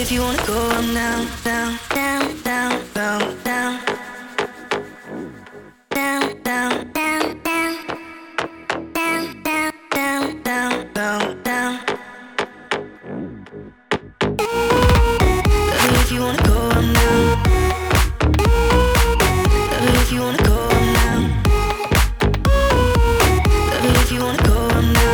if you wanna go on down, down, down, down, down, down. Down, down, down, down. Down, down, down, down, down, down. Love it if you wanna go on down. Love it if you wanna go on down. Love it if you wanna go on down.